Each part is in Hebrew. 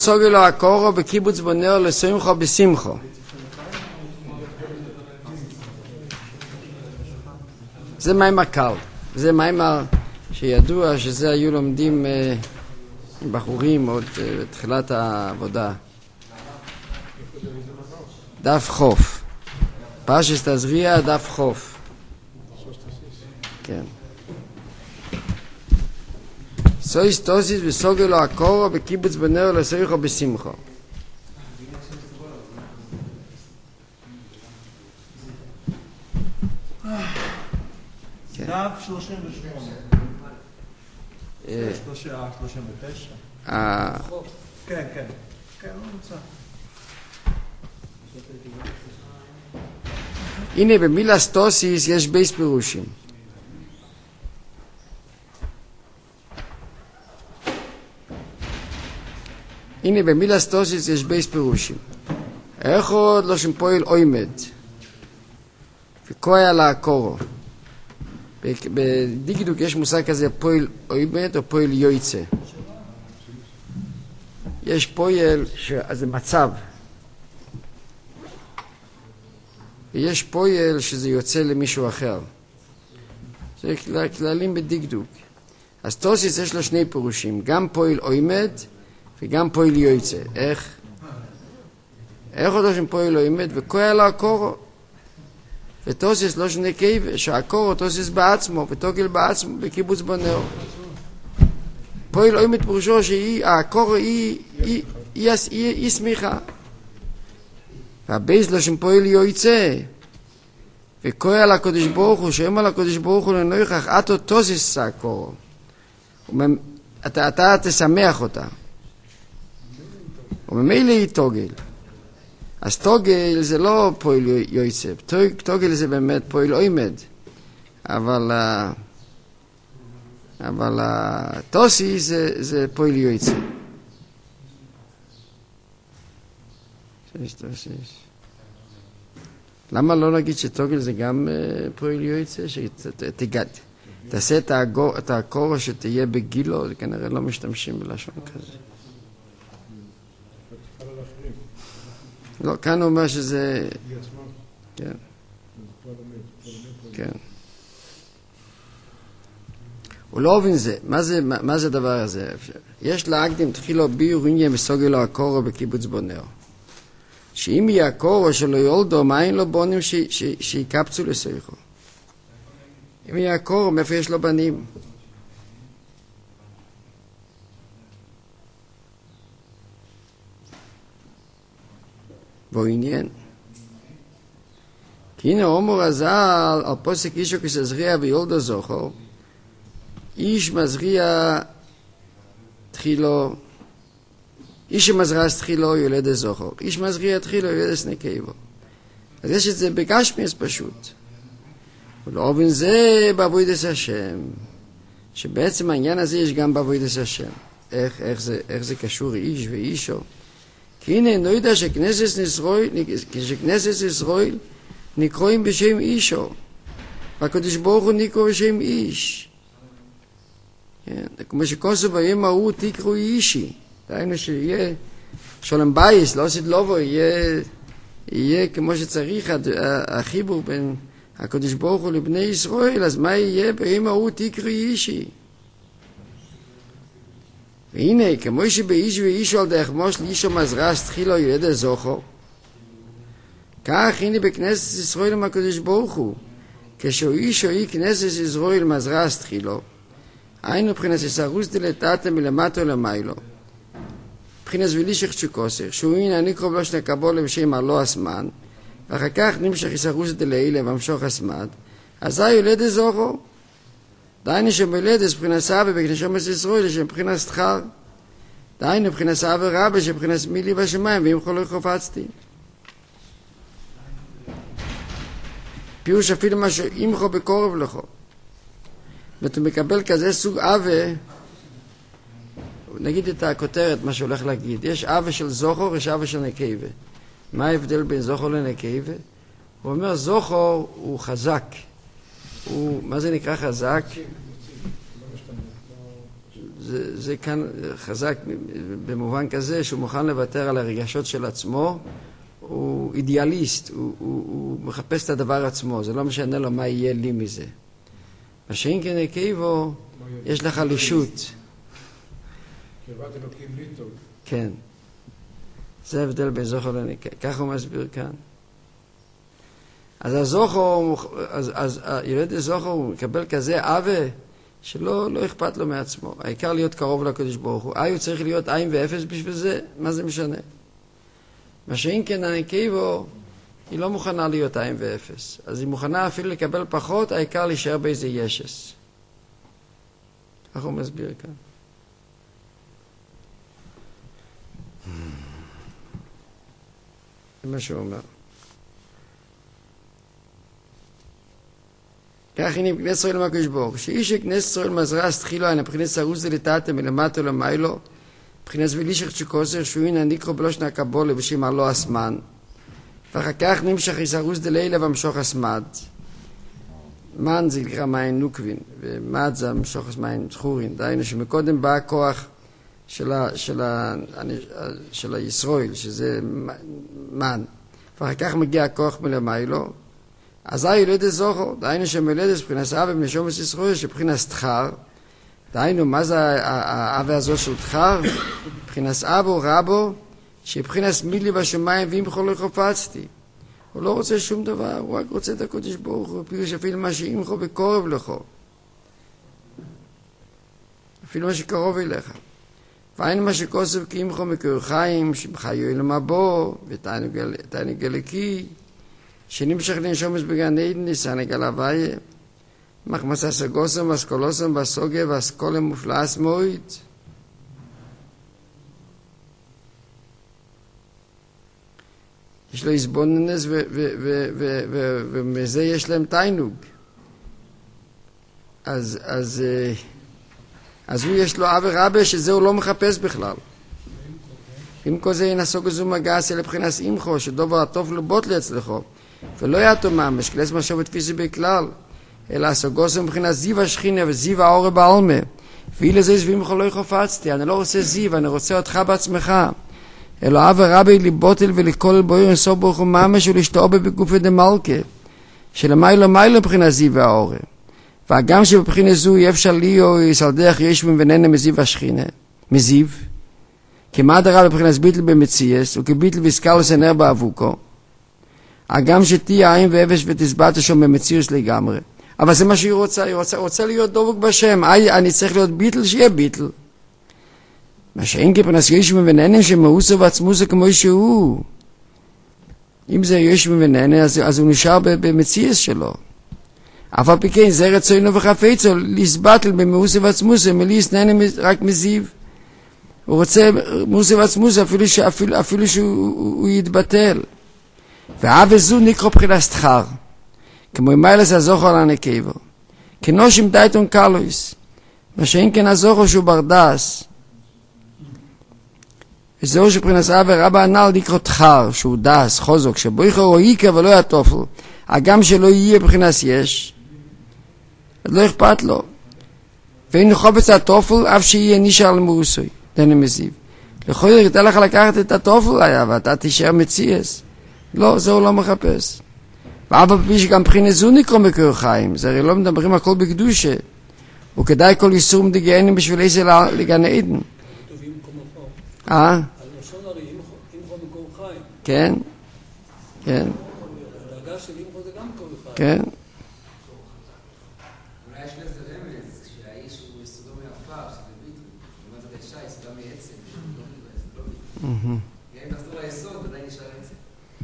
סוגי לו הקורו בקיבוץ בונר לסוימחו בשמחו. זה מיימר קל. זה מיימר שידוע שזה היו לומדים בחורים עוד בתחילת העבודה. דף חוף. פרשת תזריע דף חוף. כן. סויס תוסיס וסוגי לו הקורו בקיבוץ בונר לסוימחו בשמחו. דף 38. 39. כן, כן. כן, לא נמצא. הנה במילס תוסיס יש בייס פירושים. הנה במילס תוסיס יש בייס פירושים. אחד לא שם פועל אוימד. וקויה לעקורו. בדיגידוק יש מושג כזה פועל אוימד או פועל יויצה. יש פועל שזה מצב. ויש פועל שזה יוצא למישהו אחר. זה כללים בדיגדוק. אז תוסיס יש לו שני פירושים, גם פועל אוימד וגם פועל יויצה. איך? איך אותו שם פועל אוימד וקויה לעקורו. ותוסיס לא שני קייב, שהקורו תוסיס בעצמו, ותוגל בעצמו בקיבוץ בונר. פועל אוימד פירושו שהקורו היא סמיכה. והבייס לא שם פועל יויצה. וקויה לקודש ברוך הוא, שאומר לקודש ברוך הוא לנויכח, אתו תוסיס הקורו. אתה תשמח אותה. וממילא היא תוגל. אז תוגל זה לא פועל יויצה, תוגל זה באמת פועל אוימד. אבל תוסי זה פועל יויצה. למה לא נגיד שתוגל זה גם פועל יויצה? תעשה את הקורו שתהיה בגילו, כנראה לא משתמשים בלשון כזה. לא, כאן הוא אומר שזה... כן. כן. הוא לא מבין זה. מה זה הדבר הזה? יש להקדים תחילו ביור עניין וסוגי לו הקורו בקיבוץ בונר. שאם יהיה הקורו שלו יולדו, מה אין לו בונים שיקפצו לסויכו? אם יהיה הקורו, מאיפה יש לו בנים? בו עניין. כי הנה אומר הזל על פוסק אישו כסזריע ויולדו זוכו, איש מזריע תחילו, איש שמזרע תחילו יולד זוכו, איש מזריע תחילו יולד נקבו. אז יש את זה בגשמיס פשוט. ולא בין זה בעבודת השם, שבעצם העניין הזה יש גם בעבודת השם. איך זה קשור איש ואישו? כי הנה נוידע שכנסת ישראל נקרואים בשם אישו, והקדוש ברוך הוא נקרוא בשם איש. כמו שכוסו ביום ההוא תקראו אישי, דהיינו שיהיה שולם בייס, לא עשית לובו, יהיה כמו שצריך החיבור בין הקדוש ברוך הוא לבני ישראל, אז מה יהיה ביום ההוא תקראו אישי? והנה, כמו שבאיש ואישו על דרך מושל אישו מזרס תחילו ידע זוכו, כך הנה בכנסת ישראל עם הקדוש ברוך הוא, כשהוא אישו היא כנסת ישראל מזרס תחילו, היינו מבחינת סרוס דלתתה מלמטו למיילו, מבחינת ולישך צ'וקוסר, שהוא הנה נקרוב לו שנקבול בשם הלא הסמן, ואחר כך נמשך סרוס דלילה ומשוך הסמד, אזי יולד זוכו, דהיינו שמולדת מבחינת סבא בכנשומס ישראל שמבחינת שכר. דהיינו מבחינת סבא רבא שמבחינת מילי בשמיים ואם חולוי חופצתי. פירוש אפילו משהו אימחו בקורב לכו. ואתה מקבל כזה סוג אבה, נגיד את הכותרת מה שהולך להגיד. יש אבה של זוכר, יש אבה של נקבה. מה ההבדל בין זוכר לנקבה? הוא אומר זוכר הוא חזק. מה זה נקרא חזק? זה כאן חזק במובן כזה שהוא מוכן לוותר על הרגשות של עצמו, הוא אידיאליסט, הוא מחפש את הדבר עצמו, זה לא משנה לו מה יהיה לי מזה. מה שאין כן נקייבו, יש לך לישות. קרבת אלוקים לי טוב. כן. זה ההבדל בין זוכר לנקייבו. ככה הוא מסביר כאן. אז הזוכר, אז ילד הזוכר הוא מקבל כזה עווה, שלא אכפת לו מעצמו. העיקר להיות קרוב לקדוש ברוך הוא. הוא צריך להיות עין ואפס בשביל זה, מה זה משנה? מה שאין כן הנקייבו, היא לא מוכנה להיות עין ואפס. אז היא מוכנה אפילו לקבל פחות, העיקר להישאר באיזה ישס. איך הוא מסביר כאן? זה מה שהוא אומר. כך הנה בכנסת ישראל מהקדוש ברוך הוא, שאיש כנסת ישראל מזרע תחילו הנה בכנסת סרוס דלתתה מלמטה למיילו, בכנסת ולישך צ'קוסר שואין הניקרו בלושנה הקבולה בשם הלא הסמן, ואחר כך נמשך יסרוס דלילה ומשוך הסמד. מן זה נקרא מים נוקבין, ומד זה המשוך מים זכורין, דהיינו שמקודם בא הכוח של הישראל, שזה מן, ואחר כך מגיע הכוח מלמיילו, אז הילד זוכר, דהיינו שמילד מבחינת אב ונשומת ישראל שבחינת תחר, דהיינו מה זה האב הזאת של תחר? מבחינת אב או רבו, שבחינת מילי בשמיים ואימכו לא חפצתי. הוא לא רוצה שום דבר, הוא רק רוצה את הקודש ברוך הוא, פירוש אפילו מה שאימכו בקורב לך. אפילו מה שקרוב אליך. ואין מה שכוסף כי אימכו מקורחיים, שבחיו אל מבוא, ותענג אליקי, שנמשך לנשומס בגן עדן, ניסנג על הוויה, מחמסה סגוסם, ואסקולוסם, ואסוגה, ואסקולם מופלאס מועד. יש לו הסבוננס, ומזה יש להם תיינוג. אז הוא יש לו אבי רבי, שזה הוא לא מחפש בכלל. אם כל זה ינסוג איזו מגעס אלה מבחינת אימכו, שדובר הטוב לבוט להצלחו, ולא יעתו ממש, כלס משהו בתפיסי בכלל, אלא הסוגוסם מבחינת זיו השכינה וזיו האורה בעלמה, ואילו זה ואימכו לא יחופצתי, אני לא רוצה זיו, אני רוצה אותך בעצמך. אלא אבי רבי ליבוטל ולכל בויר אינסוף ברוך הוא ממש ולשתאובה בגופי דמלכה, שלמיילו מיילו מבחינת זיו האורה. והגם שבבחינה זו יהיה אפשר לי או יסלדח ישבים ונהנה מזיו השכינה, מזיו, כמעט הרב בבחינת ביטל במציאס, וכביטל ויסקלוס הנר באבוקו, הגם שתהיה עין ואבש ותסבט שם במציאוס לגמרי. אבל זה מה שהיא רוצה, היא רוצה להיות דבוק בשם, אני צריך להיות ביטל, שיהיה ביטל. מה שאין כפרנס ישבים ונהנה שמאוסו ועצמוסו כמו שהוא. אם זה ישבים ונהנה, אז הוא נשאר במציאס שלו. אף על פי כן, זה רצונו וחפצו, לסבטל במאוסו ועצמוסו, מליס נהנה רק מזיו. הוא רוצה מוסו ועצמוסו, אפילו שהוא יתבטל. ואב וזו נקרא בחינת תחר, כמו מיילס הזוכר על הנקייבו. כנושים דייטון קלויס, מה שאין כן הזוכר שהוא ברדס. וזהו שבחינת אב ורבא הנ"ל נקרא תחר, שהוא דס, חוזוק, שבו יכו רואיקה ולא יתופל, הגם שלא יהיה בחינת יש, אז לא אכפת לו. ואין חופץ התופל, אף שיהיה נשאר למורסוי. דנה מזיו. לכל ירתה לך לקחת את התופל היה, ואתה תישאר מציאס. לא, זה הוא לא מחפש. ואבא פי שגם בחינה זו נקרא מקור חיים, זה הרי לא מדברים הכל בקדושה. וכדאי כל איסור מדגיינים בשביל איזה לגן עדן. הלשון הרי אימכו מקור חיים. כן, כן. הדרגה של אימכו זה גם מקור חיים. כן. אולי יש לזה רמז, שהאיש הוא יסודו מעפר, שזה ביטל. זאת אומרת, האישה היא יסודה מעצם, זה לא ביטל. גם אם נחזור ליסוד, ודאי נשאר עצם.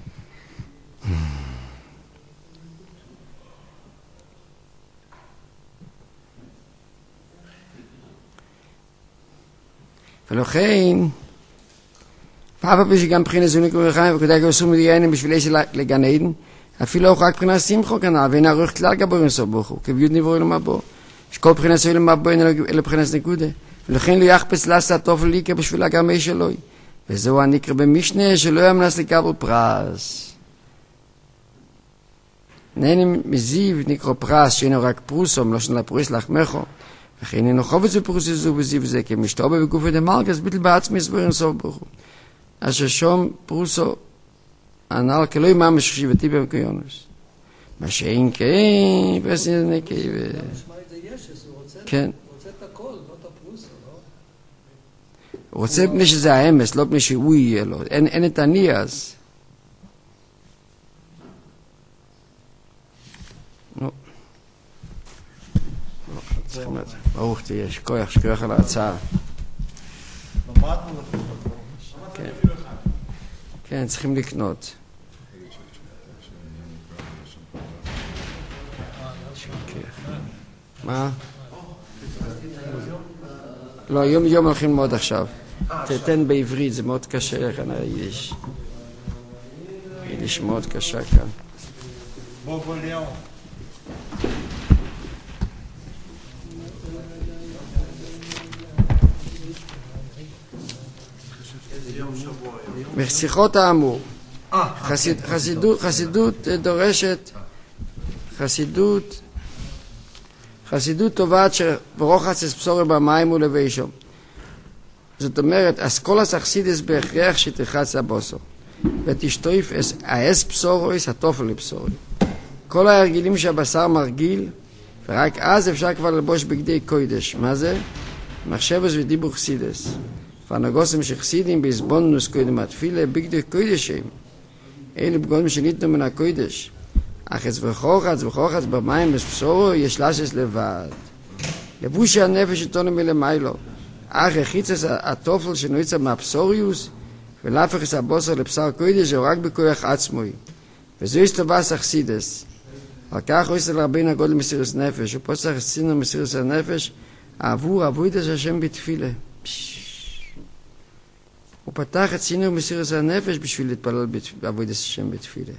ולכן, פעם פי שגם בחינה זו נקרא חיים, וכדאי כאוסור מדיינים בשביל איזה לגן עדן, אפילו הוא רק בחינה שמחו כנראה, ואין ערוך כלל גבור אינסוף ברוך הוא, כביוד נברו אלו מבוא, שכל בחינה סוהל מבוא אלו בחינה נקודה, ולכן לא יחפש לעשות תופל ליקה בשביל הגרמי שלוי, וזהו הנקרא במשנה שלא ימנס לקבל פרס. נהנים מזיו נקרא פרס, שאינו רק פרוסום, לא שנה פרוס לחמכו, וכן אינו חובץ בפרוסי זו וזיו זה, כי משתובה בגופי דמלכס, ביטל בעצמי סבור אין סוף ברוך הוא. אשר שום פרוסו, הנ"ל כלא ימם שחשיבתי במקיונוס. מה שאין כן, פסין נקי ו... נשמע את זה ישס, הוא רוצה את הכל, לא את הפרוסו, לא? הוא רוצה פני שזה האמס, לא פני שהוא יהיה לו. אין את אני אז. ברוך תהיה, שכוח על ההצעה. כן, צריכים לקנות. מה? לא, יום הולכים ללמוד עכשיו. תתן בעברית, זה מאוד קשה כאן היידיש. יידיש מאוד קשה כאן. משיחות האמור. חסידות דורשת, חסידות טובת שברוחץ אספסורי במים ולבישו. זאת אומרת, אסכולס אכסידס בהכרח שתרחץ הבוסו. ותשטויף האספסורויס התופל לבסורי. כל ההרגילים שהבשר מרגיל, ורק אז אפשר כבר ללבוש בגדי קוידש. מה זה? מחשבס ודיבור חסידס. פנגוסם שחסידים בהסבוננוס קוידם התפילה בגדי קוידשים. אלה בגודים שניתנו מן הקוידש. אך אצל וחורחץ במים בספסורו יש לשס לבד. לבושי הנפש יתונו מלמיילו. אך החיצס התופל שנועצה מהפסוריוס, ולהפך הבוסר לבשר קוידש הוא רק בכוח עצמוי. וזו הסתובס אכסידס. על כך הוא אצל רבין הגודל מסירוס נפש, ופוסח הסינו מסירוס הנפש, עבור עבודת השם בתפילה. הוא פתח את סינו מסירוס הנפש בשביל להתפלל בעבודת השם בתפילה.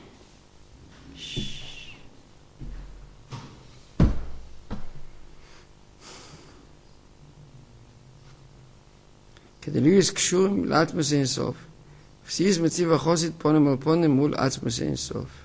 כדי להיות קשורים לעצמוס אין סוף. חסידס מציב החוסית פונים על פונים מול עצמוס אין סוף.